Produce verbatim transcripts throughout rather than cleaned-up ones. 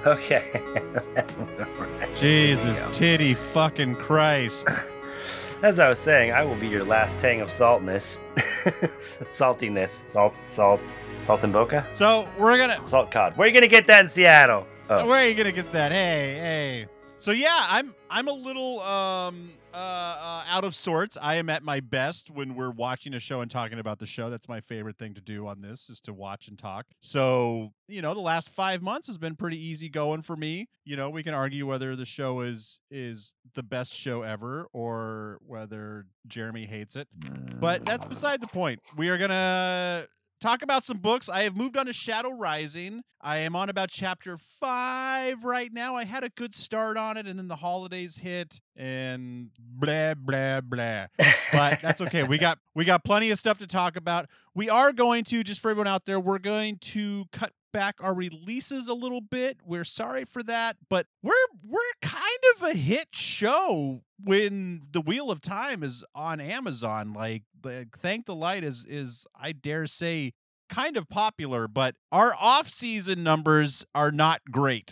Okay. Jesus, titty fucking Christ. As I was saying, I will be your last tang of saltness. Saltiness. Salt, salt, salt and boca? So we're gonna... Salt cod. Where are you gonna get that in Seattle? Oh. Where are you gonna get that? Hey, hey. So yeah, I'm I'm a little um uh, uh out of sorts. I am at my best when we're watching a show and talking about the show. That's my favorite thing to do on this, is to watch and talk. So, you know, the last five months has been pretty easy going for me. You know, we can argue whether the show is is the best show ever or whether Jeremy hates it. But that's beside the point. We are gonna talk about some books. I have moved on to Shadow Rising. I am on about chapter five right now. I had a good start on it, and then the holidays hit, and blah blah blah. But that's okay. We got we got plenty of stuff to talk about. We are going to, just for everyone out there, we're going to cut back our releases a little bit. We're sorry for that, but we're we're kind of a hit show when The Wheel of Time is on Amazon. Like, like Thank the Light is is I dare say kind of popular, but our off-season numbers are not great.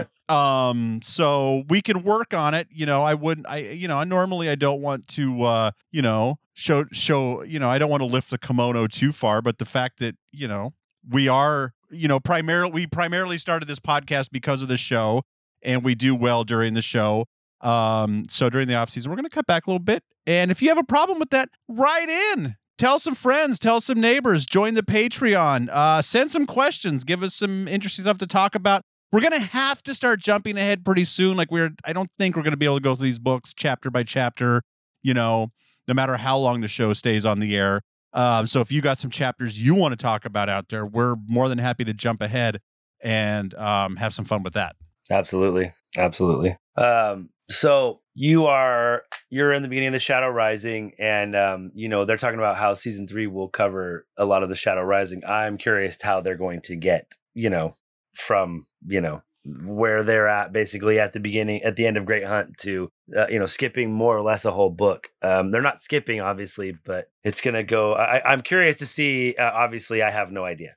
um so we can work on it. You know, I wouldn't I you know, normally I don't want to uh you know, show show, you know, I don't want to lift the kimono too far, but the fact that, you know, we are, you know, primarily we primarily started this podcast because of the show, and we do well during the show. Um, so during the off season, we're going to cut back a little bit. And if you have a problem with that, write in. Tell some friends, tell some neighbors, join the Patreon, uh, send some questions, give us some interesting stuff to talk about. We're going to have to start jumping ahead pretty soon. Like we're, I don't think we're going to be able to go through these books chapter by chapter, you know, no matter how long the show stays on the air. Um, so if you got some chapters you want to talk about out there, we're more than happy to jump ahead and um, have some fun with that. Absolutely. Absolutely. Um, so you are, you're in the beginning of the Shadow Rising, and, um, you know, they're talking about how season three will cover a lot of the Shadow Rising. I'm curious how they're going to get, you know, from, you know, where they're at basically at the beginning, at the end of Great Hunt to, uh, you know, skipping more or less a whole book. Um, they're not skipping, obviously, but it's going to go. I, I'm curious to see. Uh, obviously, I have no idea.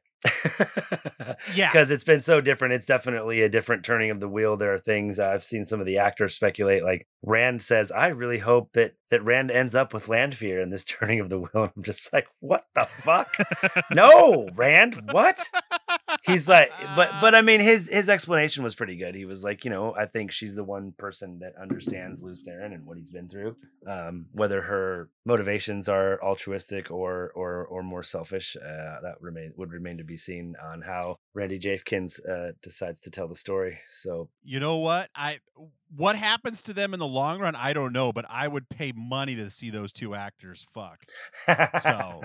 Yeah, because it's been so different. It's definitely a different turning of the wheel. There are things I've seen some of the actors speculate, like Rand says, I really hope that that Rand ends up with Landfear in this turning of the wheel. I'm just like, what the fuck? No, Rand, what? He's like, but but I mean, his his explanation was pretty good. He was like, you know, I think she's the one person that understands Lews Therin and what he's been through. Um, whether her motivations are altruistic or or or more selfish, uh, that remain would remain to be seen on how Randy Jafkins uh, decides to tell the story. So you know what, I what happens to them in the long run, I don't know, but I would pay money to see those two actors fuck. So.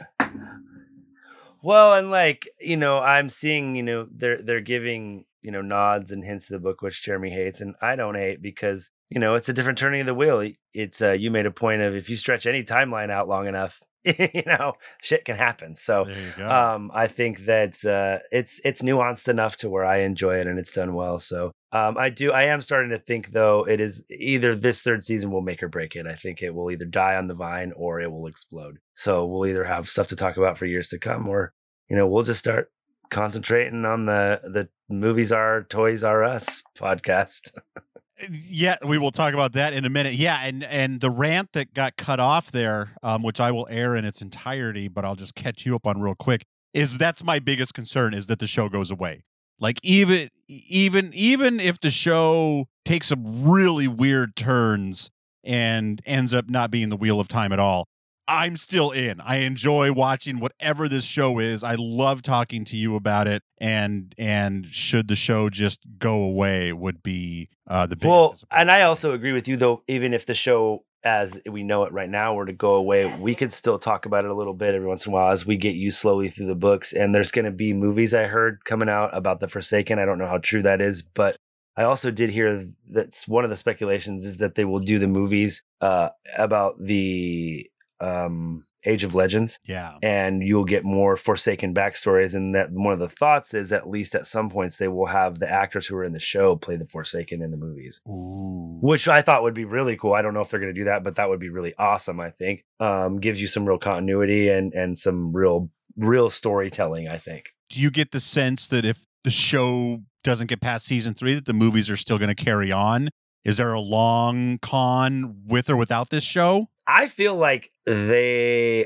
Well, and like, you know, I'm seeing, you know, they're they're giving, you know, nods and hints to the book, which Jeremy hates, and I don't hate because, you know, it's a different turning of the wheel. It's uh, you made a point of if you stretch any timeline out long enough, you know, shit can happen. So there you go. um, I think that uh, it's it's nuanced enough to where I enjoy it and it's done well. So um, I do. I am starting to think, though, it is either this third season will make or break it. I think it will either die on the vine or it will explode. So we'll either have stuff to talk about for years to come, or, you know, we'll just start concentrating on the the movies are Toys R Us podcast. Yeah, we will talk about that in a minute. Yeah, and and the rant that got cut off there, um, which I will air in its entirety, but I'll just catch you up on real quick, is that's my biggest concern, is that the show goes away. Like even even even if the show takes some really weird turns and ends up not being the Wheel of Time at all, I'm still in. I enjoy watching whatever this show is. I love talking to you about it. And and should the show just go away would be uh, the biggest well, disappointment. And I also agree with you, though, even if the show as we know it right now were to go away, we could still talk about it a little bit every once in a while as we get you slowly through the books. And there's going to be movies I heard coming out about the Forsaken. I don't know how true that is, but I also did hear that's one of the speculations is that they will do the movies uh, about the um Age of Legends, yeah, and you'll get more Forsaken backstories. And that one of the thoughts is at least at some points they will have the actors who are in the show play the Forsaken in the movies. Ooh. Which I thought would be really cool. I don't know if they're going to do that, but that would be really awesome. I think um gives you some real continuity and and some real real storytelling, I think. Do you get the sense that if the show doesn't get past season three, that the movies are still going to carry on? Is there a long con with or without this show? I feel like they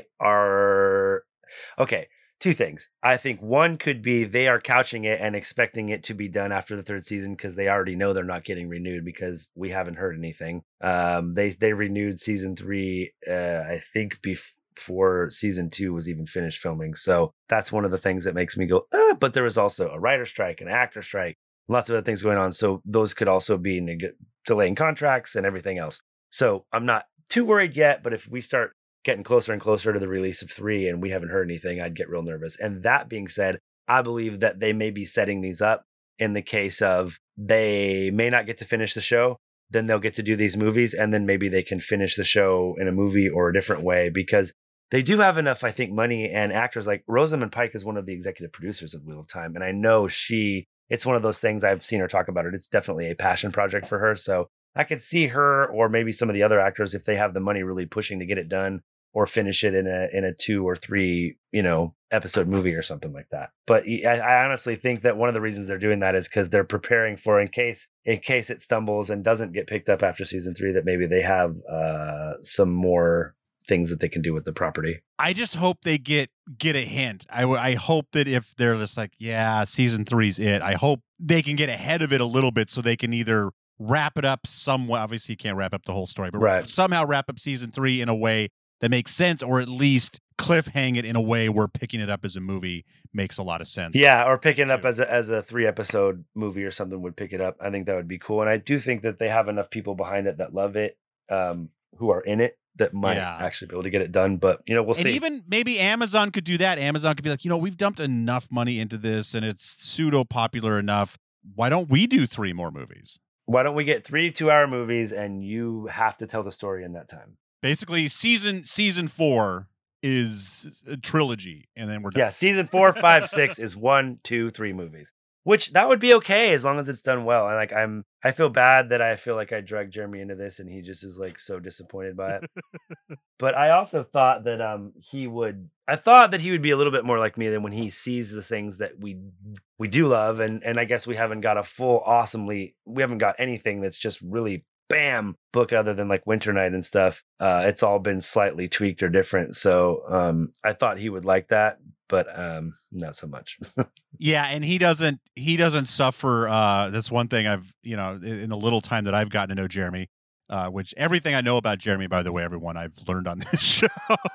are okay. Two things. I think one could be they are couching it and expecting it to be done after the third season because they already know they're not getting renewed because we haven't heard anything. Um, they they renewed season three, uh, I think, before season two was even finished filming. So that's one of the things that makes me go, uh, but there was also a writer strike, an actor strike, lots of other things going on. So those could also be neg- delaying contracts and everything else. So I'm not too worried yet, but if we start getting closer and closer to the release of three and we haven't heard anything, I'd get real nervous. And that being said, I believe that they may be setting these up in the case of they may not get to finish the show, then they'll get to do these movies, and then maybe they can finish the show in a movie or a different way because they do have enough, I think, money and actors. Like Rosamund Pike is one of the executive producers of Wheel of Time, and I know she, it's one of those things I've seen her talk about it. It's definitely a passion project for her. So I could see her or maybe some of the other actors, if they have the money, really pushing to get it done or finish it in a in a two or three, you know, episode movie or something like that. But I, I honestly think that one of the reasons they're doing that is because they're preparing for in case in case it stumbles and doesn't get picked up after season three, that maybe they have uh, some more things that they can do with the property. I just hope they get get a hint. I, I hope that if they're just like, yeah, season three's it, I hope they can get ahead of it a little bit so they can either wrap it up somewhat. Obviously, you can't wrap up the whole story, but right. somehow wrap up season three in a way that makes sense, or at least cliffhang it in a way where picking it up as a movie makes a lot of sense. Yeah, or picking it up as a as a three episode movie or something would pick it up. I think that would be cool. And I do think that they have enough people behind it that love it, um, who are in it, that might yeah. actually be able to get it done. But, you know, we'll and see. Even maybe Amazon could do that. Amazon could be like, you know, we've dumped enough money into this and it's pseudo popular enough. Why don't we do three more movies? Why don't we get three two hour movies and you have to tell the story in that time? Basically, season season four is a trilogy, and then we're done. Yeah, season four, five, six is one, two, three movies. Which that would be okay as long as it's done well. And like I'm, I feel bad that I feel like I dragged Jeremy into this, and he just is like so disappointed by it. But I also thought that um he would. I thought that he would be a little bit more like me than when he sees the things that we we do love, and and I guess we haven't got a full awesomely. We haven't got anything that's just really. Bam book other than like Winter Night and stuff. Uh, it's all been slightly tweaked or different. So um, I thought he would like that, but um, not so much. Yeah, and he doesn't. He doesn't suffer. Uh, that's one thing I've you know in the little time that I've gotten to know Jeremy. Uh, which everything I know about Jeremy, by the way, everyone I've learned on this show.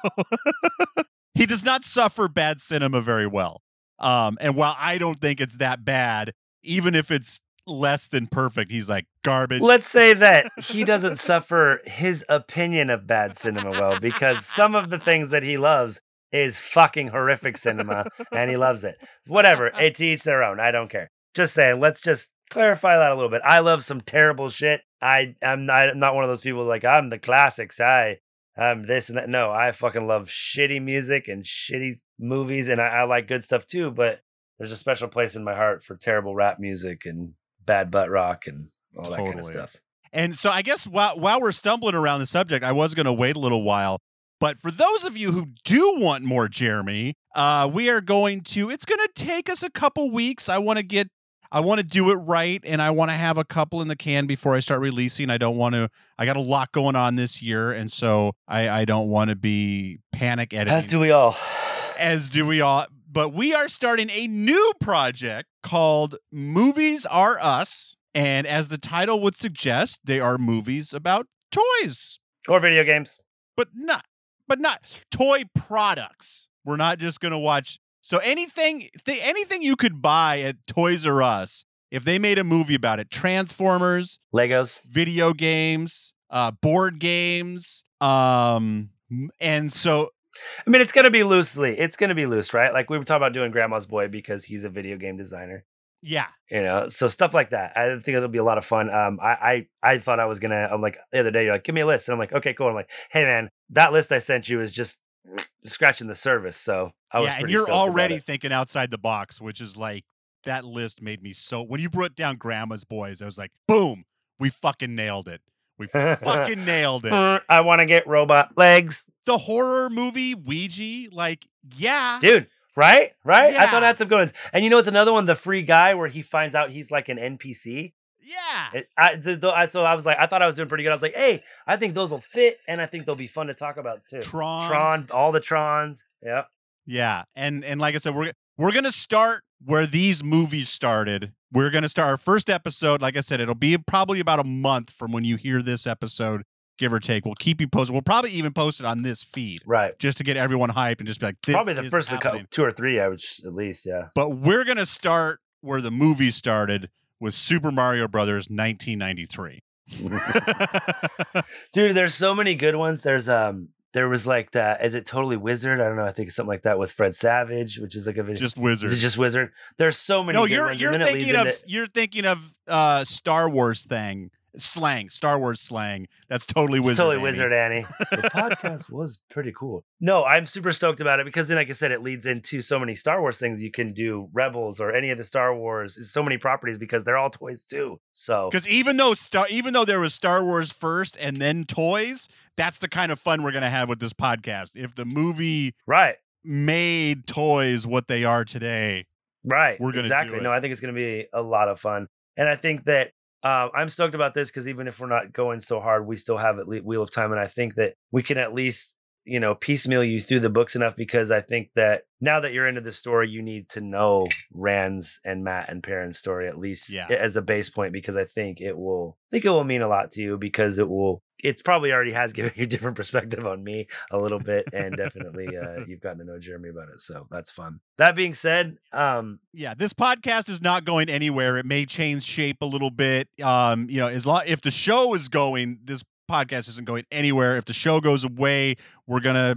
He does not suffer bad cinema very well. Um, and while I don't think it's that bad, even if it's less than perfect, he's like garbage. Let's say that he doesn't suffer his opinion of bad cinema well, because some of the things that he loves is fucking horrific cinema and he loves it. Whatever, it to each their own. I don't care. Just saying, let's just clarify that a little bit. I love some terrible shit. I I'm not, I'm not one of those people like I'm the classics. I I'm this and that. No, I fucking love shitty music and shitty movies, and I, I like good stuff too. But there's a special place in my heart for terrible rap music and bad butt rock and all that Totally. kind of stuff. And so I guess while while we're stumbling around the subject, I was going to wait a little while. But for those of you who do want more Jeremy, uh, we are going to. It's going to take us a couple weeks. I want to get. I want to do it right, and I want to have a couple in the can before I start releasing. I don't want to. I got a lot going on this year, and so I, I don't want to be panic editing. As do we all. As do we all. But we are starting a new project called Movies Are Us. And as the title would suggest, they are movies about toys. Or video games. But not, but not toy products. We're not just going to watch. So anything, th- anything you could buy at Toys R Us, if they made a movie about it, Transformers, Legos, video games, uh, board games. Um, and so... I mean, it's going to be loosely. It's going to be loose, right? Like we were talking about doing Grandma's Boy because he's a video game designer. Yeah. You know, so stuff like that. I think it'll be a lot of fun. Um, I, I, I thought I was going to, I'm like, the other day, you're like, give me a list. And I'm like, okay, cool. I'm like, hey, man, that list I sent you is just scratching the surface. So I was yeah, and you're already thinking outside the box, which is like, that list made me so, when you brought down Grandma's Boys, I was like, boom, we fucking nailed it. We fucking nailed it. I want to get robot legs. The horror movie Ouija, like, yeah. Dude, Right? Right? I thought Yeah. it had some good ones. And you know, it's another one, the free guy, where he finds out he's like an N P C. Yeah. It, I, the, the, I, so I was like, I thought I was doing pretty good. I was like, hey, I think those will fit, and I think they'll be fun to talk about too. Tron. Tron, all the Trons. Yeah. Yeah. And and like I said, we're we're gonna start where these movies started. We're gonna start our first episode. Like I said, it'll be probably about a month from when you hear this episode, give or take. We'll keep you posted. We'll probably even post it on this feed. Right. Just to get everyone hyped and just be like, this Probably the is first happening. two or three, I would at least, yeah. But we're gonna start where the movie started with Super Mario Brothers nineteen ninety-three. Dude, there's so many good ones. There's um there was like that, is it Totally Wizard? I don't know, I think it's something like that with Fred Savage, which is like a video. Just Wizard. Is it just Wizard? There's so many No, good you're ones. you're and then it thinking leads of into, you're thinking of uh Star Wars thing. Slang, Star Wars slang. That's Totally Wizard. It's Totally Annie. Wizard Annie. The podcast was pretty cool. No, I'm super stoked about it because then, like I said, it leads into so many Star Wars things. You can do Rebels or any of the Star Wars, so many properties because they're all toys too. So Because even though Star, even though there was Star Wars first and then toys, that's the kind of fun we're gonna have with this podcast. If the movie right, made toys what they are today, right, we're gonna exactly. do it. No, I think it's gonna be a lot of fun, and I think that. Uh, I'm stoked about this because even if we're not going so hard, we still have at least Wheel of Time, and I think that we can at least, you know, piecemeal you through the books enough because I think that now that you're into the story, you need to know Rand's and Matt and Perrin's story at least Yeah. as a base point because I think it will, I think it will mean a lot to you because it will. It's probably already has given you a different perspective on me a little bit, and definitely uh, you've gotten to know Jeremy about it, so that's fun. That being said, um, Yeah, this podcast is not going anywhere. It may change shape a little bit. Um, you know, as long if the show is going, this podcast isn't going anywhere. If the show goes away, we're gonna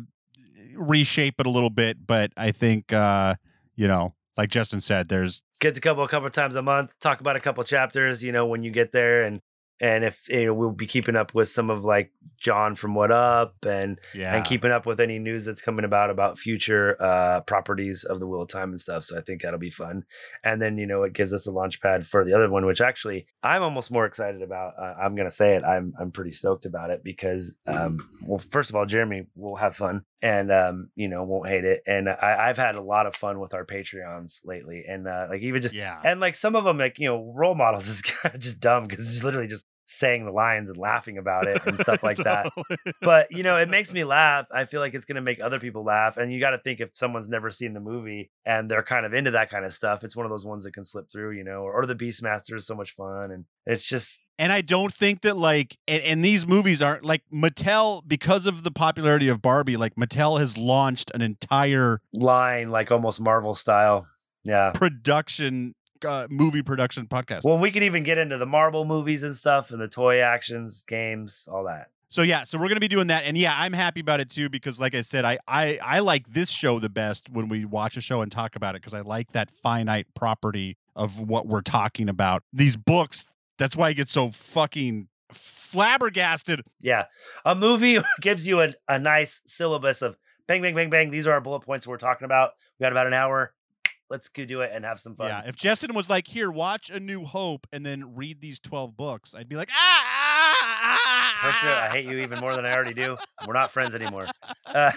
reshape it a little bit. But I think, uh, you know, like Justin said, there's get a couple a couple times a month, talk about a couple chapters, you know, when you get there, and and if you know, we'll be keeping up with some of like John from What Up, and yeah, and keeping up with any news that's coming about about future uh properties of the Wheel of Time and stuff. So I think that'll be fun. And then, you know, it gives us a launch pad for the other one, which actually I'm almost more excited about. Uh, I'm gonna say it. I'm I'm pretty stoked about it because um well, first of all, Jeremy will have fun and um you know won't hate it. And I, I've had a lot of fun with our Patreons lately, and uh, like even just yeah, and like some of them, like, you know, role models is kind of just dumb because it's literally just saying the lines and laughing about it and stuff like that. But, you know, it makes me laugh. I feel like it's going to make other people laugh. And you got to think if someone's never seen the movie and they're kind of into that kind of stuff, it's one of those ones that can slip through, you know, or, or the Beastmaster is so much fun. And it's just. And I don't think that like, and, and these movies aren't like Mattel, because of the popularity of Barbie, like Mattel has launched an entire line, like almost Marvel style. Yeah. Production Uh, movie production podcast. Well, we could even get into the Marvel movies and stuff and the toy actions, games, all that. So yeah, so we're gonna be doing that, and yeah, I'm happy about it too because, like I said, I I I like this show the best when we watch a show and talk about it because I like that finite property of what we're talking about. These books, that's why I get so fucking flabbergasted. Yeah, a movie gives you a, a nice syllabus of bang, bang, bang, bang. These are our bullet points we're talking about. We got about an hour. Let's go do it and have some fun. Yeah, if Justin was like, "Here, watch A New Hope and then read these twelve books," I'd be like, "Ah!" ah, ah First of all, I hate you even more than I already do. We're not friends anymore. Uh,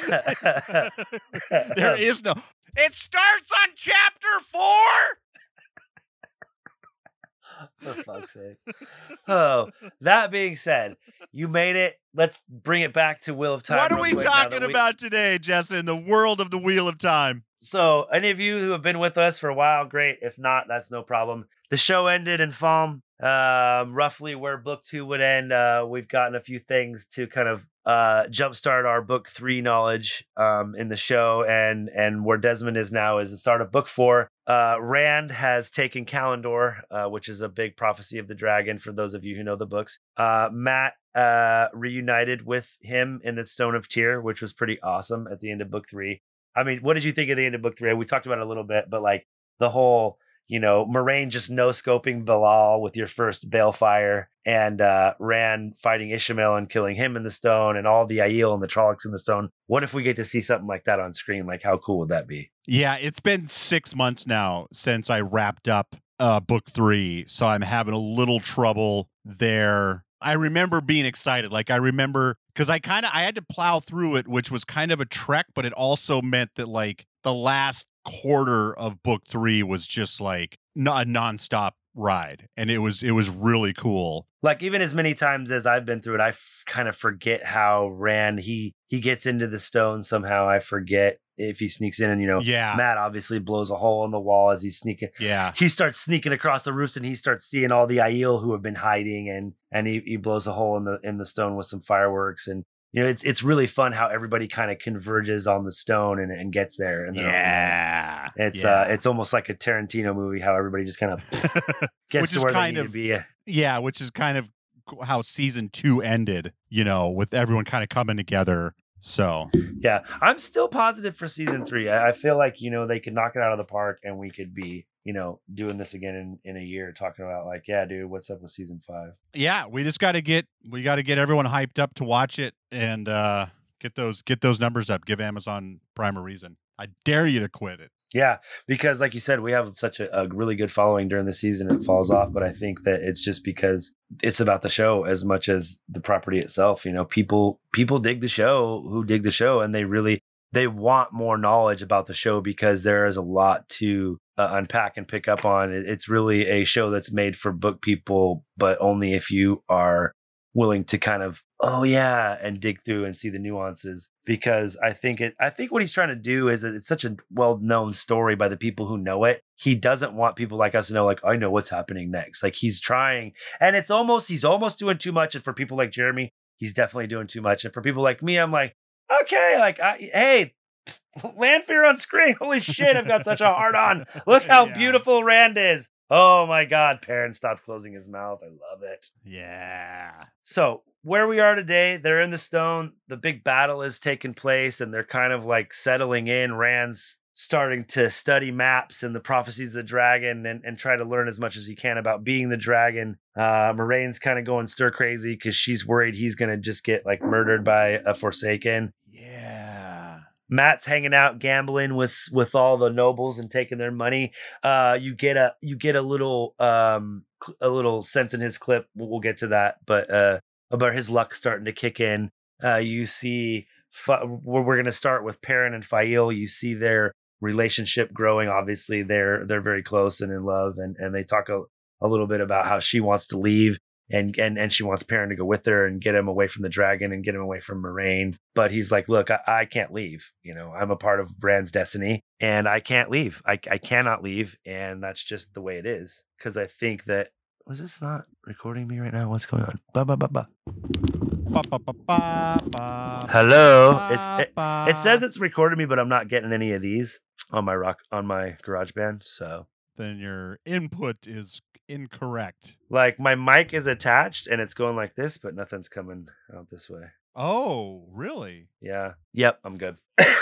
there is no. It starts on chapter four. For fuck's sake. Oh, that being said, you made it. Let's bring it back to Wheel of Time. What are real we quick now talking that we- about today, Justin? In the world of the Wheel of Time. So, any of you who have been with us for a while, great. If not, that's no problem. The show ended in Falm, um, roughly where book two would end. Uh, we've gotten a few things to kind of uh, jumpstart our book three knowledge um, in the show, and and where Desmond is now is the start of book four. Uh, Rand has taken Kalendor, uh, which is a big prophecy of the dragon for those of you who know the books. Uh, Matt uh, reunited with him in the Stone of Tyr, which was pretty awesome at the end of book three. I mean, what did you think of the end of book three? We talked about it a little bit, but like the whole, you know, Moraine just no scoping Bilal with your first Balefire, and uh, Rand fighting Ishmael and killing him in the stone, and all the Aiel and the Trollocs in the stone. What if we get to see something like that on screen? Like, how cool would that be? Yeah, it's been six months now since I wrapped up uh, book three, so I'm having a little trouble there. I remember being excited. Like I remember because I kind of I had to plow through it, which was kind of a trek, but it also meant that like the last quarter of book three was just like n- a nonstop ride, and it was it was really cool. Like, even as many times as I've been through it, I f- kind of forget how Rand, he he gets into the stone somehow. I forget if he sneaks in, and you know, Yeah. Matt obviously blows a hole in the wall as he's sneaking. Yeah. He starts sneaking across the roofs, and he starts seeing all the Aiel who have been hiding, and and he, he blows a hole in the in the stone with some fireworks. And you know, it's it's really fun how everybody kind of converges on the stone and, and gets there. And then, Yeah. it's yeah. uh it's almost like a Tarantino movie, how everybody just kind of gets Which to is where they kind need of- to be. Yeah, which is kind of how season two ended, you know, with everyone kind of coming together. So Yeah, I'm still positive for season three. I, I feel like, you know, they could knock it out of the park, and we could be, you know, doing this again in, in a year, talking about like, yeah, dude, what's up with season five? yeah, we just got to get we got to get everyone hyped up to watch it and uh, get those get those numbers up. Give Amazon Prime a reason. I dare you to quit it. Yeah, because like you said, we have such a, a really good following during the season. It falls off, but I think that it's just because it's about the show as much as the property itself. You know, people people dig the show who dig the show, and they really they want more knowledge about the show because there is a lot to uh, unpack and pick up on. It- It's really a show that's made for book people, but only if you are willing to kind of, oh yeah, and dig through and see the nuances. Because I think it I think what he's trying to do is that it's such a well-known story by the people who know it. He doesn't want people like us to know, like, I know what's happening next. Like, he's trying, and it's almost he's almost doing too much. And for people like Jeremy, he's definitely doing too much. And for people like me, I'm like, okay, like I, hey, Lanfear on screen. Holy shit, I've got such a hard on. Look how Yeah. beautiful Rand is. Oh my God, Perrin stopped closing his mouth. I love it. Yeah. So where we are today, they're in the stone. The big battle is taking place, and they're kind of like settling in. Rand's starting to study maps and the prophecies of the dragon, and, and try to learn as much as he can about being the dragon. Uh, Moraine's kind of going stir crazy because she's worried he's going to just get like murdered by a Forsaken. Yeah. Matt's hanging out, gambling with with all the nobles and taking their money. Uh, you get a you get a little um cl- a little sense in his clip. We'll, we'll get to that, but uh, about his luck starting to kick in. Uh, you see, Fa- we're, we're going to start with Perrin and Fael. You see their relationship growing. Obviously, they're they're very close and in love, and and they talk a, a little bit about how she wants to leave. And, and and she wants Perrin to go with her and get him away from the dragon and get him away from Moraine. But he's like, look, I, I can't leave. You know, I'm a part of Rand's destiny, and I can't leave. I, I cannot leave. And that's just the way it is. Because I think that, was this not recording me right now? What's going on? Ba, ba, ba, ba. Ba, ba, ba, ba, ba, Hello. It's ba, it, ba. it says it's recorded me, but I'm not getting any of these on my rock on my GarageBand. So Then your input is incorrect. like my mic is attached and it's going like this, but nothing's coming out this way. Oh, really? Yeah. Yep, I'm good.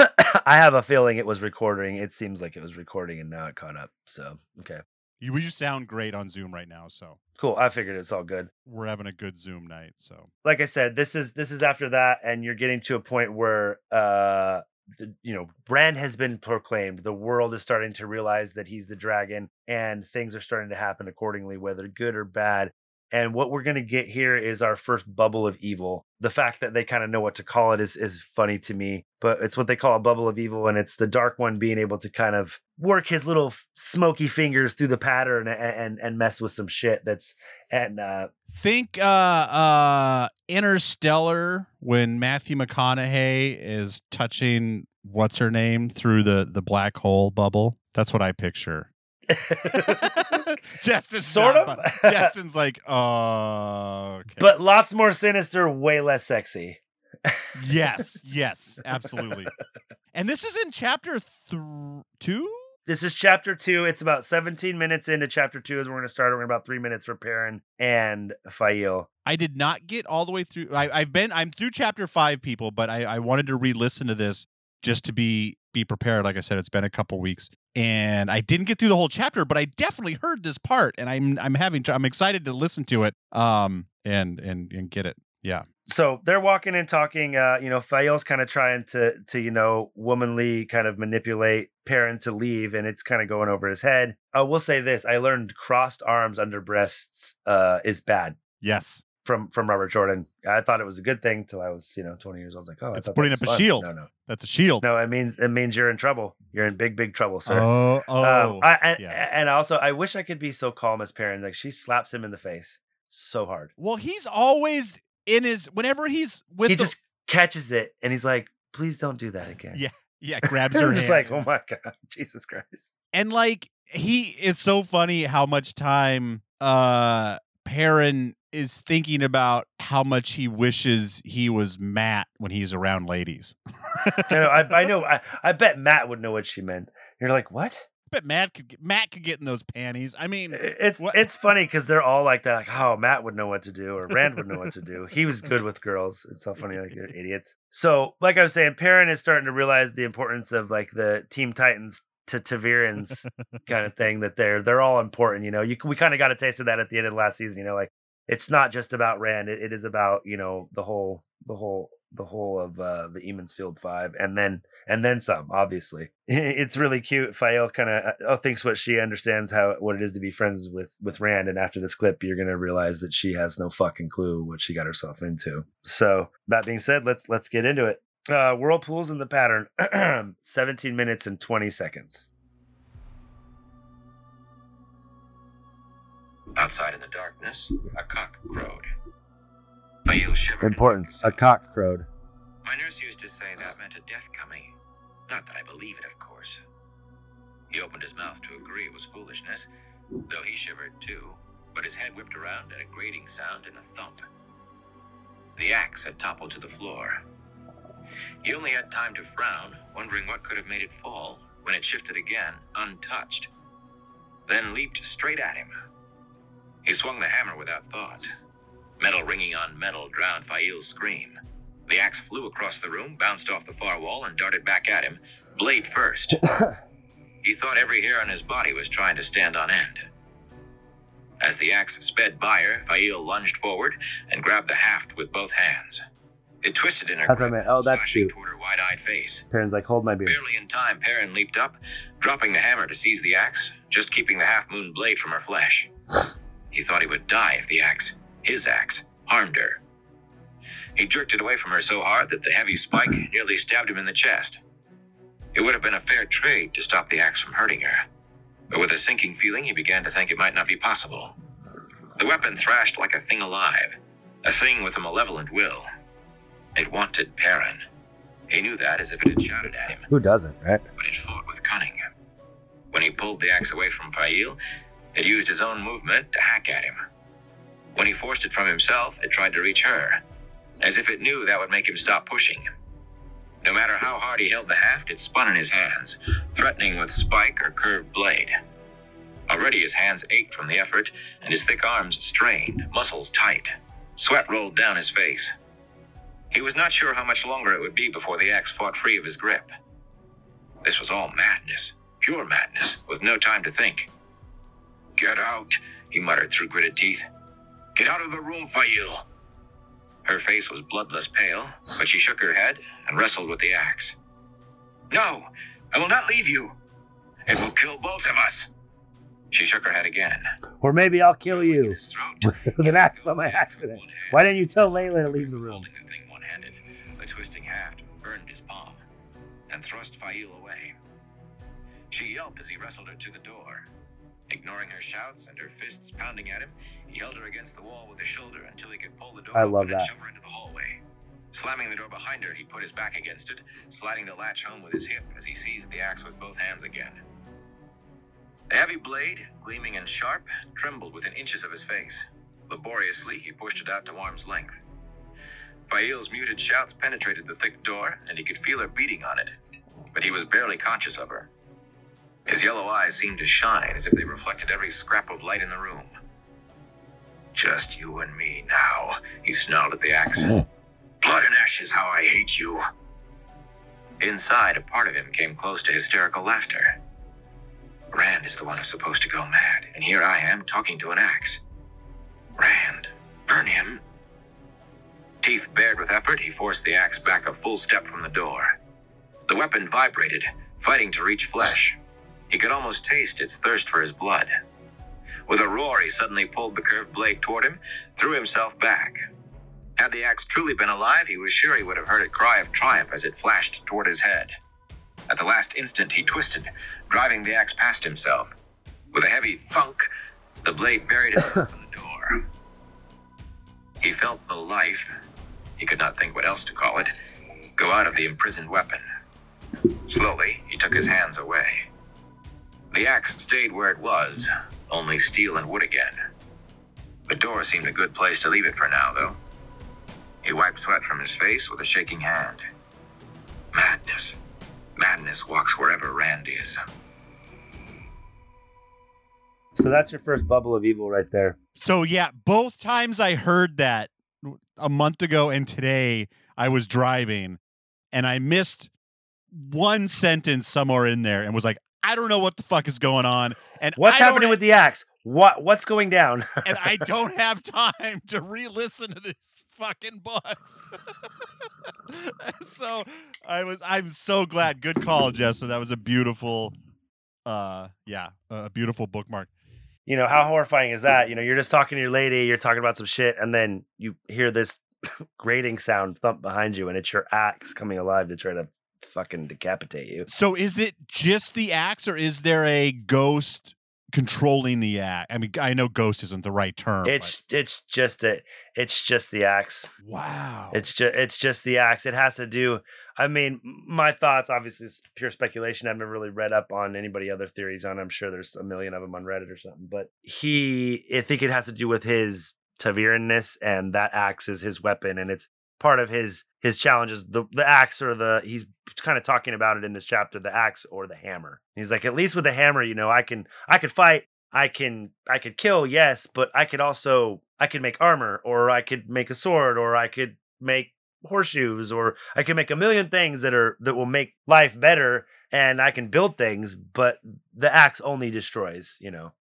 I have a feeling it was recording. It seems like it was recording and now it caught up. So, okay. You, we just sound great on Zoom right now, so Cool. I figured it's all good. we're having a good Zoom night. So Like I said, this is this is after that, and you're getting to a point where uh the, you know, Rand has been proclaimed. The world is starting to realize that he's the dragon, and things are starting to happen accordingly, whether good or bad. And what we're going to get here is our first bubble of evil. The fact that they kind of know what to call it is, is funny to me, but it's what they call a bubble of evil. And it's the Dark One being able to kind of work his little f- smoky fingers through the pattern and, and, and mess with some shit that's, and uh, think uh uh Interstellar when Matthew McConaughey is touching what's her name through the the black hole bubble. That's what I picture. Justin's Sort not, of. but Justin's like, oh, okay. but lots more sinister, way less sexy. yes, yes, absolutely. And this is in chapter th- two. This is chapter two. It's about seventeen minutes into chapter two as we're going to start. We're about three minutes for Perrin and Fael. I did not get all the way through. I, I've been, I'm through chapter five, people, but I, I wanted to re-listen to this just to be be prepared. Like I said, it's been a couple weeks, and I didn't get through the whole chapter, but I definitely heard this part, and I'm I'm having I'm excited to listen to it, um, and and and get it. Yeah. So they're walking and talking. Uh, you know, Fael's kind of trying to to you know womanly kind of manipulate Perrin to leave, and it's kind of going over his head. I will say this: I learned crossed arms under breasts uh, is bad. Yes. from from Robert Jordan. I thought it was a good thing till I was, you know, twenty years old. I was like, oh, I It's thought putting that up was a fun. shield. No, no, That's a shield. no. It means it means you're in trouble. You're in big, big trouble, sir. Oh, oh. Um, I, and, yeah. and also, I wish I could be so calm as Perrin. Like, she slaps him in the face so hard. Well, he's always in his, whenever he's with He the, just catches it, and he's like, please don't do that again. Yeah. Yeah, grabs her I'm hand. just like, oh my God, Jesus Christ. And like, he, it's so funny how much time uh Perrin is thinking about how much he wishes he was Matt when he's around ladies. I know, I, I know, I, I bet Matt would know what she meant. You're like, what? I bet Matt could get, Matt could get in those panties. I mean, It's what? it's funny because they're all like that. Like, oh, Matt would know what to do, or Rand would know what to do. He was good with girls. It's so funny, like, they're idiots. So, like I was saying, Perrin is starting to realize the importance of like the Team Titans to Ta'Viren's kind of thing. That they're they're all important. You know, you we kind of got a taste of that at the end of the last season. You know, like it's not just about Rand. It, it is about, you know, the whole the whole. the whole of uh, the Emond's Field Five, and then and then some. Obviously, it's really cute. Fael kind of oh, thinks what she understands how what it is to be friends with with Rand, and after this clip, you're gonna realize that she has no fucking clue what she got herself into. So that being said, let's let's get into it. Uh, whirlpools in the pattern, seventeen minutes and twenty seconds. Outside in the darkness, a cock crowed. Fael shivered. Importance. A cock crowed. My nurse used to say that meant a death coming. Not that I believe it, of course. He opened his mouth to agree it was foolishness, though he shivered too, but his head whipped around at a grating sound and a thump. The axe had toppled to the floor. He only had time to frown, wondering what could have made it fall, when it shifted again, untouched, then leaped straight at him. He swung the hammer without thought. Metal ringing on metal drowned Fael's scream. The axe flew across the room, bounced off the far wall, and darted back at him, blade first. He thought every hair on his body was trying to stand on end. As the axe sped by her, Fael lunged forward and grabbed the haft with both hands. It twisted in her That's what I grip, meant. Oh, that's slashing cute. toward her wide-eyed face. Perrin's like, hold my beer. Barely in time, Perrin leaped up, dropping the hammer to seize the axe, just keeping the half-moon blade from her flesh. He thought he would die if the axe, his axe, harmed her. He jerked it away from her so hard that the heavy spike nearly stabbed him in the chest. It would have been a fair trade to stop the axe from hurting her, but with a sinking feeling, he began to think it might not be possible. The weapon thrashed like a thing alive, a thing with a malevolent will. It wanted Perrin. He knew that as if it had shouted at him, Who doesn't, right? but it fought with cunning. When he pulled the axe away from Fael, it used his own movement to hack at him. When he forced it from himself, it tried to reach her, as if it knew that would make him stop pushing. No matter how hard he held the haft, it spun in his hands, threatening with spike or curved blade. Already his hands ached from the effort, and his thick arms strained, muscles tight. Sweat rolled down his face. He was not sure how much longer it would be before the axe fought free of his grip. This was all madness, pure madness, with no time to think. "Get out," he muttered through gritted teeth. "Get out of the room, Fael." Her face was bloodless pale, but she shook her head and wrestled with the axe. "No, I will not leave you. It will kill both of us." She shook her head again. Or maybe I'll kill you His throat. with an axe by my accident. Why didn't you tell Layla to leave the room? Holding the thing one-handed, the twisting haft burned his palm and thrust Fael away. She yelped as he wrestled her to the door. Ignoring her shouts and her fists pounding at him, he held her against the wall with his shoulder until he could pull the door I open love and that. shove her into the hallway. Slamming the door behind her, he put his back against it, sliding the latch home with his hip as he seized the axe with both hands again. The heavy blade, gleaming and sharp, trembled within inches of his face. Laboriously, he pushed it out to arm's length. Fael's muted shouts penetrated the thick door, and he could feel her beating on it, but he was barely conscious of her. His yellow eyes seemed to shine as if they reflected every scrap of light in the room. "Just you and me now," he snarled at the axe. "Blood and ashes, how I hate you." Inside, a part of him came close to hysterical laughter. Rand is the one who's supposed to go mad, and here I am talking to an axe. Rand, burn him. Teeth bared with effort, he forced the axe back a full step from the door. The weapon vibrated, fighting to reach flesh. He could almost taste its thirst for his blood. With a roar, he suddenly pulled the curved blade toward him, threw himself back. Had the axe truly been alive, he was sure he would have heard it cry of triumph as it flashed toward his head. At the last instant, he twisted, driving the axe past himself. With a heavy thunk, the blade buried him in the door. He felt the life, he could not think what else to call it, go out of the imprisoned weapon. Slowly, he took his hands away. The axe stayed where it was, only steel and wood again. The door seemed a good place to leave it for now, though. He wiped sweat from his face with a shaking hand. Madness. Madness walks wherever Rand is. So that's your first bubble of evil right there. So yeah, both times I heard that a month ago and today I was driving and I missed one sentence somewhere in there and was like, I don't know what the fuck is going on. And what's I happening with the axe? What what's going down? And I don't have time to re-listen to this fucking bus. So I was I'm so glad. Good call, Jessa. That was a beautiful uh yeah, a beautiful bookmark. You know, how horrifying is that? You know, you're just talking to your lady, you're talking about some shit, and then you hear this grating sound thump behind you, and it's your axe coming alive to try to fucking decapitate you. So is it just the axe, or is there a ghost controlling the axe? I mean, I know ghost isn't the right term. It's but... it's just it. It's just the axe. Wow. It's just it's just the axe. It has to do. I mean, my thoughts, obviously, it's pure speculation. I've never really read up on anybody other theories on. I'm sure there's a million of them on Reddit or something. But he, I think it has to do with his ta'veren-ness, and that axe is his weapon, and it's part of his his challenges. The the axe or the he's kind of talking about it in this chapter. The axe or the hammer. He's like, at least with the hammer, you know, I can I could fight. I can I could kill, yes, but I could also I could make armor, or I could make a sword, or I could make horseshoes, or I can make a million things that are that will make life better, and I can build things, but the axe only destroys, you know.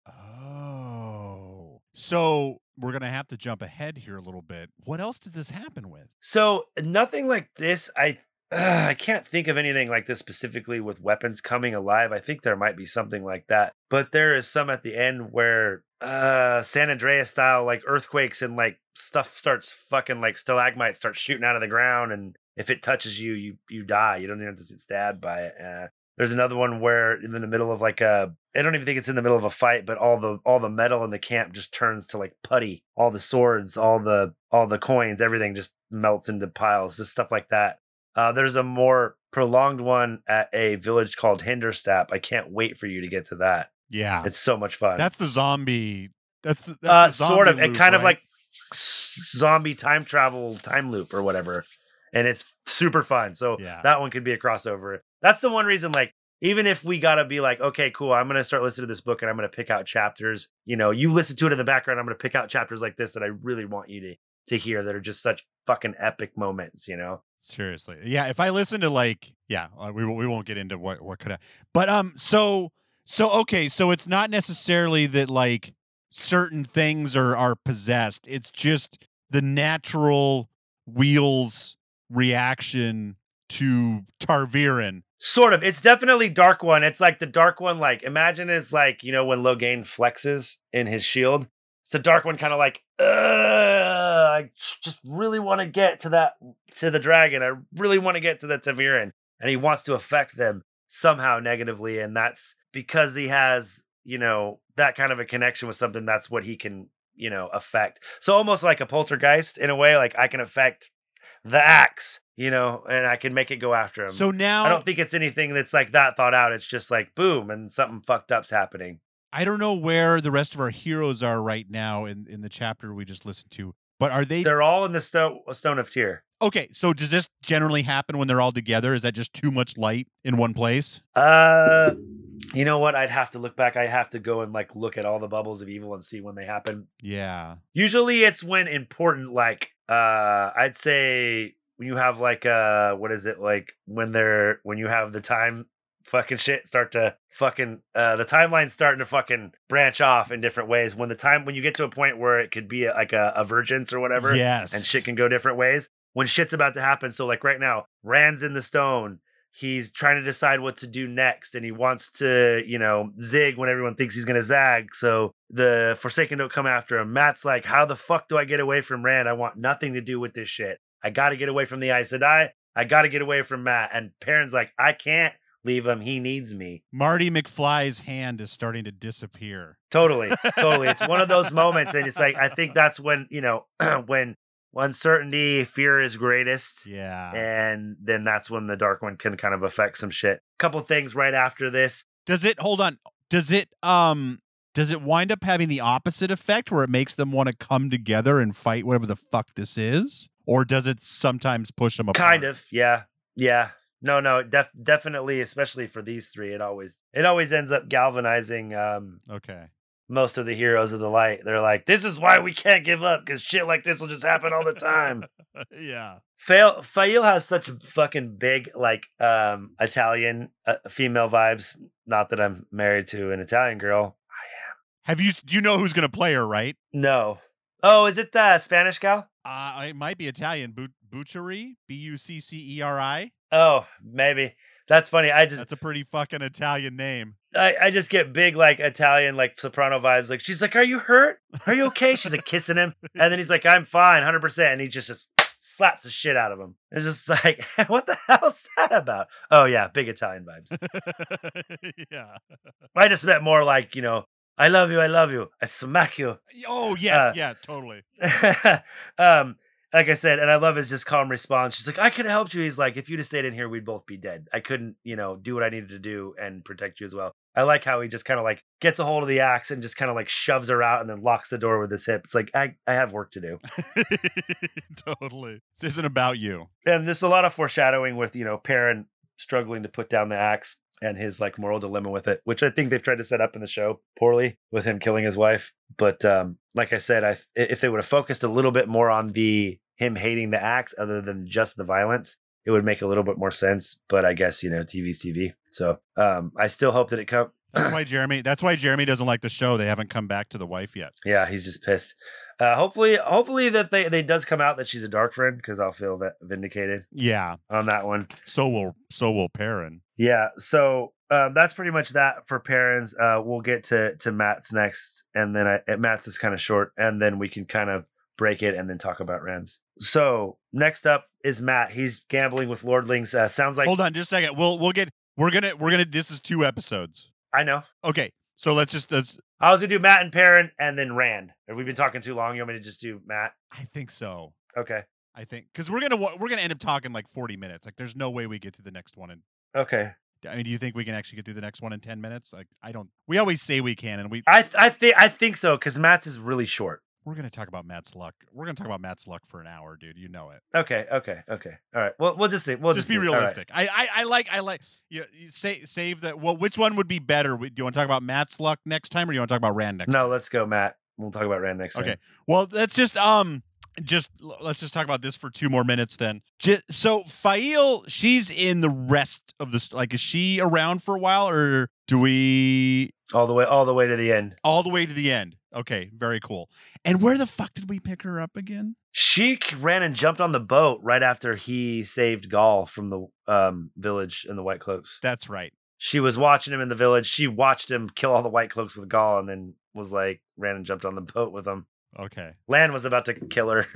Oh. So we're going to have to jump ahead here a little bit. What else does this happen with? So nothing like this. I uh, I can't think of anything like this specifically with weapons coming alive. I think there might be something like that, but there is some at the end where uh San Andreas style, like earthquakes and like stuff starts fucking like stalagmites start shooting out of the ground, and if it touches you, you you die. You don't even have to get stabbed by it. Uh, there's another one where in the middle of like a, I don't even think it's in the middle of a fight, but all the all the metal in the camp just turns to like putty. All the swords, all the all the coins, everything just melts into piles. Just stuff like that. Uh, there's a more prolonged one at a village called Hinderstap. I can't wait for you to get to that. Yeah, it's so much fun. That's the zombie. That's the that's uh, the zombie sort of. loop, it kind right? of like zombie time travel time loop or whatever, and it's super fun. So yeah. That one could be a crossover. That's the one reason. Like, even if we gotta be like, okay, cool, I'm gonna start listening to this book and I'm gonna pick out chapters. You know, you listen to it in the background. I'm gonna pick out chapters like this that I really want you to to hear that are just such fucking epic moments. You know. Seriously. Yeah, if I listen to like, yeah, uh, we we won't get into what what could have. But um so so okay, so it's not necessarily that like certain things are are possessed. It's just the natural wheels reaction to ta'veren. Sort of. It's definitely Dark One. It's like the Dark One, like imagine it's like, you know, when Logain flexes in his shield. It's a Dark One kind of like, Ugh, I just really want to get to that, to the dragon. I really want to get to the ta'veren. And he wants to affect them somehow negatively. And that's because he has, you know, that kind of a connection with something. That's what he can, you know, affect. So almost like a poltergeist in a way, like I can affect the axe, you know, and I can make it go after him. So now I don't think it's anything that's like that thought out. It's just like, boom, and something fucked up's happening. I don't know where the rest of our heroes are right now in, in the chapter we just listened to, but are they? They're all in the stone, Stone of Tyr. Okay, so does this generally happen when they're all together? Is that just too much light in one place? Uh, you know what? I'd have to look back. I have to go and like look at all the bubbles of evil and see when they happen. Yeah. Usually it's when important, like, uh, I'd say when you have like, uh, what is it? Like when they're, when you have the time fucking shit start to fucking uh the timeline's starting to fucking branch off in different ways. When the time when you get to a point where it could be a, like a, a vergence or whatever, yes, and shit can go different ways when shit's about to happen. So like right now, Rand's in the stone. he's trying to decide what to do next, and he wants to, you know, zig when everyone thinks he's going to zag. So the Forsaken don't come after him. Matt's like, how the fuck do I get away from Rand? I want nothing to do with this shit. I got to get away from the Aes Sedai. I got to get away from Matt. And Perrin's like, I can't leave him. He needs me. Marty McFly's hand is starting to disappear. Totally. Totally. It's one of those moments. And it's like, I think that's when, you know, when uncertainty, fear is greatest. Yeah. And then that's when the Dark One can kind of affect some shit. Couple things right after this. Does it, hold on. Does it, um, does it wind up having the opposite effect where it makes them want to come together and fight whatever the fuck this is? Or does it sometimes push them apart? Kind of. Yeah. Yeah. No, no, def- definitely, especially for these three, it always it always ends up galvanizing um, Okay. most of the heroes of the light. They're like, this is why we can't give up, because shit like this will just happen all the time. Yeah. Fail Fail has such fucking big, like, um, Italian uh, female vibes. Not that I'm married to an Italian girl. Have you, do you know who's going to play her, right? No. Oh, is it the Spanish gal? Uh, it might be Italian. Bu- Bucciari? B U C C E R I? Oh, maybe. That's funny. I just That's a pretty fucking Italian name. I, I just get big like Italian like soprano vibes. Like she's like, "Are you hurt? Are you okay?" She's like kissing him, and then he's like, "I'm fine, one hundred percent." And he just just slaps the shit out of him. It's just like, what the hell's that about? Oh yeah, big Italian vibes. Yeah. I just meant more like, you know, I love you, I love you, I smack you. Oh yes, Uh, yeah, totally. um, like I said, and I love his just calm response. She's like, I could have helped you. He's like, if you'd have stayed in here, we'd both be dead. I couldn't, you know, do what I needed to do and protect you as well. I like how he just kind of like gets a hold of the axe and just kind of like shoves her out and then locks the door with his hip. It's like, I, I have work to do. Totally. This isn't about you. And there's a lot of foreshadowing with, you know, Perrin struggling to put down the axe and his like moral dilemma with it, which I think they've tried to set up in the show poorly with him killing his wife. But um, like I said, I if they would have focused a little bit more on the him hating the axe other than just the violence, it would make a little bit more sense. But I guess, you know, T V's T V. So um, I still hope that it comes. That's why Jeremy. That's why Jeremy doesn't like the show. They haven't come back to the wife yet. Yeah, he's just pissed. Uh, hopefully, hopefully that they they does come out that she's a dark friend, because I'll feel that vindicated Yeah. on that one. So will so will Perrin. Yeah, so um, that's pretty much that for Perrin's. Uh, we'll get to to Matt's next, and then I, Matt's is kind of short, and then we can kind of break it and then talk about Rand's. So next up is Matt. He's gambling with Lordlings. Uh, sounds like. Hold on, just a second. We'll we'll get. We're gonna we're gonna. This is two episodes. I know. Okay, so let's just let's. I was gonna do Matt and Perrin, and then Rand. Have we been talking too long? You want me to just do Matt? I think so. Okay. I think because we're gonna wa- we're gonna end up talking like forty minutes. Like, there's no way we get to the next one in. Okay. I mean, do you think we can actually get through the next one in ten minutes? Like, I don't. We always say we can, and we. I th- I think I think so, because Matt's is really short. We're gonna talk about Matt's luck. We're gonna talk about Matt's luck for an hour, dude. You know it. Okay. Okay. Okay. All right. Well, we'll just see. We'll just just, be see. All right. realistic. I, I I like I like you, you say save that. Well, which one would be better? Do you want to talk about Matt's luck next time, or do you want to talk about Rand next? No, time? let's go, Matt. We'll talk about Rand next time. Okay. Well, let's just um just let's just talk about this for two more minutes then. Just, so Fail, she's in the rest of this. Like, is she around for a while, or do we All the way, all the way to the end. all the way to the end? Okay, very cool. And where the fuck did we pick her up again? She ran and jumped on the boat right after he saved Gaul from the um, village in the White Cloaks. That's right. She was watching him in the village. She watched him kill all the White Cloaks with Gaul, and then was like, ran and jumped on the boat with him. Okay. Lan was about to kill her.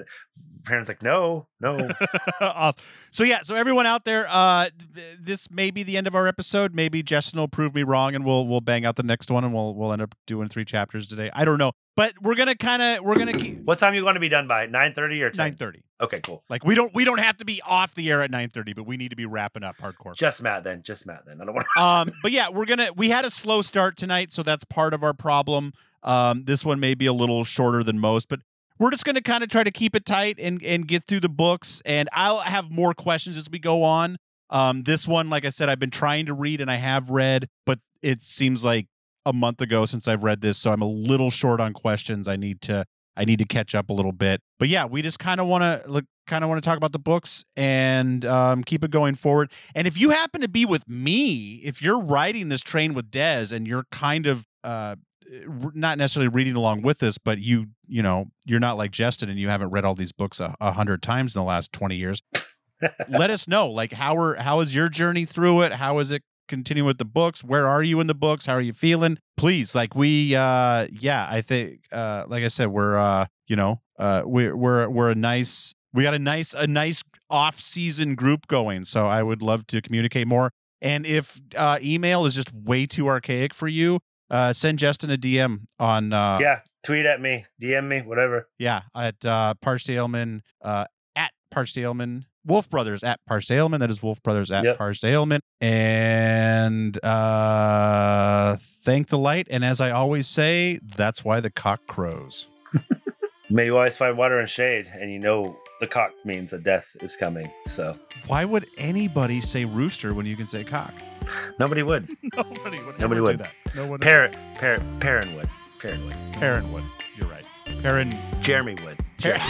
Parents like, no, no. Awesome. So yeah, so everyone out there, uh, th- this may be the end of our episode. Maybe Justin will prove me wrong, and we'll we'll bang out the next one, and we'll we'll end up doing three chapters today. I don't know, but we're gonna kind of we're gonna keep What time you want to be done by? nine thirty or ten? nine thirty. Okay, cool. Like, we don't we don't have to be off the air at nine thirty, but we need to be wrapping up hardcore. Just Matt then. Just Matt then. I don't want to. um, but yeah, we're gonna we had a slow start tonight, so that's part of our problem. Um, this one may be a little shorter than most, but we're just gonna kind of try to keep it tight and and get through the books. And I'll have more questions as we go on. Um, this one, like I said, I've been trying to read and I have read, but it seems like a month ago since I've read this, so I'm a little short on questions. I need to I need to catch up a little bit. But yeah, we just kind of want to look, kind of want to talk about the books and um, keep it going forward. And if you happen to be with me, if you're riding this train with Des and you're kind of uh, not necessarily reading along with us, but you you know you're not like Justin and you haven't read all these books a, a hundred times in the last twenty years. let us know. Like, how are how is your journey through it? How is it continuing with the books? Where are you in the books? How are you feeling? Please, like we, uh, yeah, I think, uh, like I said, we're, uh, you know, uh, we're we're we're a nice, we got a nice a nice off season group going. So I would love to communicate more. And if uh, email is just way too archaic for you, uh, send Justin a D M on. Uh, yeah, tweet at me, D M me, whatever. Yeah, at uh, Parsalman, uh, at Parsalman, Wolf Brothers at Parsalman. That is Wolf Brothers at yep. Parsalman. And uh, thank the light. And as I always say, that's why the cock crows. May you always find water and shade, and you know the cock means that death is coming. So why would anybody say rooster when you can say cock? Nobody would. Nobody would. Nobody would. Do that. No one. Parent, parent, parent would. Parent would. Parent would. You're right. Parent. Jeremy would. Jeremy.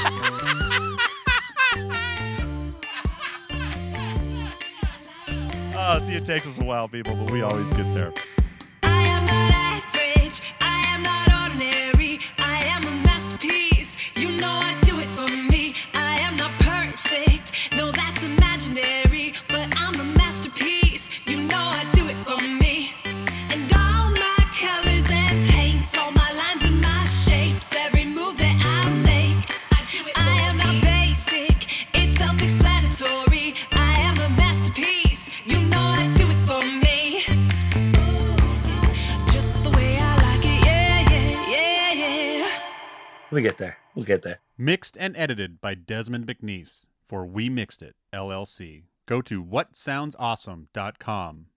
Oh, see, it takes us a while, people, but we always get there. I am not average. I am not ordinary. I am a masterpiece. You know I do it for me. I am not perfect. No, that's imaginary. But I'm a masterpiece. You know I do it for me. And all my colors and paints, all my lines and my shapes, every move that I make, I do it for I am me. Not basic. It's self-explanatory. I am a masterpiece. You know I do it for me. Ooh, just the way I like it. Yeah, yeah, yeah, yeah. We'll get there. We'll get there. Mixed and edited by Desmond McNeese for We Mixed It, L L C. Go to what sounds awesome dot com